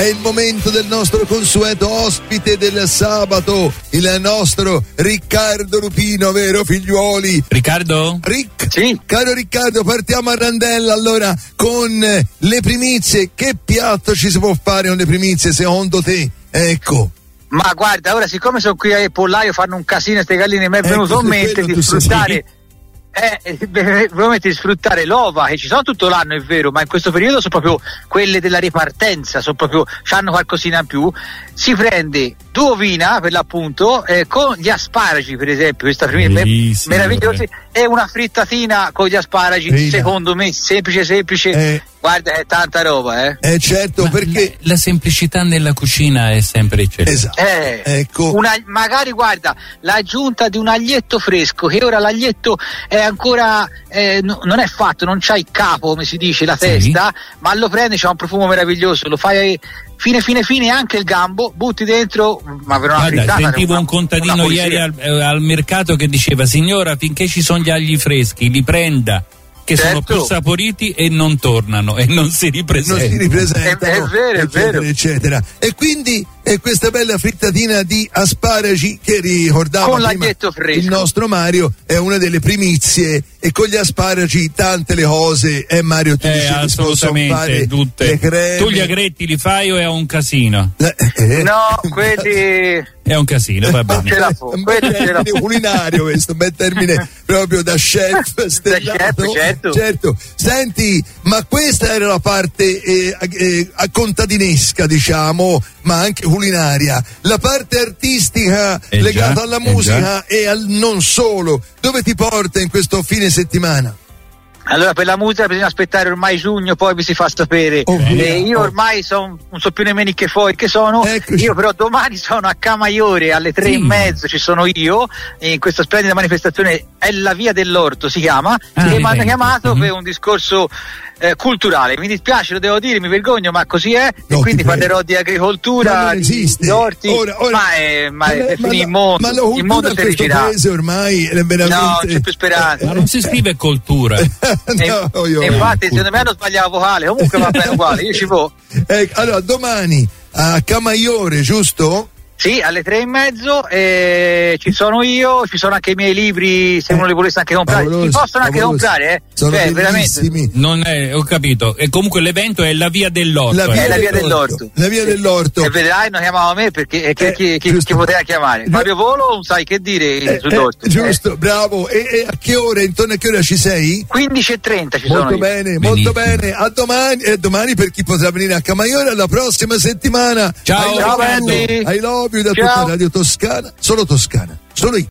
il momento del nostro consueto ospite del sabato, il nostro Riccardo Lupino, vero figliuoli? Riccardo? Sì. Caro Riccardo, partiamo a randella allora con le primizie. Che piatto ci si può fare con le primizie secondo te? Ecco. Ma guarda, ora siccome sono qui a Pollaio, fanno un casino ste galline, mi è venuto in mente di sfruttare di sfruttare l'ova, che ci sono tutto l'anno, è vero, ma in questo periodo sono proprio quelle della ripartenza, sono proprio, c'hanno qualcosina in più. Si prende due ovina per l'appunto, con gli asparagi per esempio, questa meravigliosa, e una frittatina con gli asparagi, secondo me semplice. Guarda, è tanta roba, certo, ma perché la semplicità nella cucina è sempre eccellente. Esatto. Ecco. Magari guarda, l'aggiunta di un aglietto fresco, che ora l'aglietto è ancora non è fatto, non c'ha il capo, come si dice, la testa, ma lo prendi, c'ha un profumo meraviglioso, lo fai fine anche il gambo, butti dentro, ma per una frittata. Sentivo un contadino ieri al mercato che diceva: signora, finché ci sono gli agli freschi li prenda, che sono più saporiti e non tornano e non si ripresentano. È vero. Eccetera. E quindi è questa bella frittatina di asparagi che ricordava con prima l'aglietto fresco. Il nostro Mario è una delle primizie, e con gli asparagi tante le cose. Mario, tu assolutamente tutte. Le creme. Tu gli agretti li fai o è un casino? No, quelli è un casino, va bene. È culinario questo, bel termine proprio da chef stellato. Certo. Senti, ma questa era la parte contadinesca, diciamo, ma anche culinaria. La parte artistica legata alla musica e al non solo. Dove ti porta in questo fine settimana? Allora, per la musica bisogna aspettare ormai giugno, poi vi si fa sapere. Io ormai non so più nemmeno che sono. Eccoci. Io però domani sono a Camaiore alle 3:30, ci sono io in questa splendida manifestazione, è la Via dell'Orto si chiama, e mi hanno chiamato per un discorso culturale. Mi dispiace, lo devo dire, mi vergogno, ma così è. E quindi parlerò di agricoltura, di orti, ma il mondo si rigirà. Ormai è veramente... No, non c'è più speranza. Ma non si scrive cultura. Infatti secondo me hanno sbagliato vocale, comunque va bene uguale, io ci vado. Allora, domani a Camaiore, giusto? Sì, alle 3:30 ci sono io, ci sono anche i miei libri, se uno li volesse anche comprare, si possono anche comprare, sono veramente. Non è, ho capito, e comunque l'evento è la Via dell'Orto. La Via dell'Orto. E vedrai, non chiamavo me perché chi poteva chiamare? Fabio Volo, non sai che dire sull'orto. Giusto, bravo. E a che ora, intorno a che ora ci sei? 15:30 ci sono. Molto bene. A domani per chi potrà venire a Camaiore, alla prossima settimana. Ciao belli. I love you da tutta Radio Toscana, solo Toscana, solo io.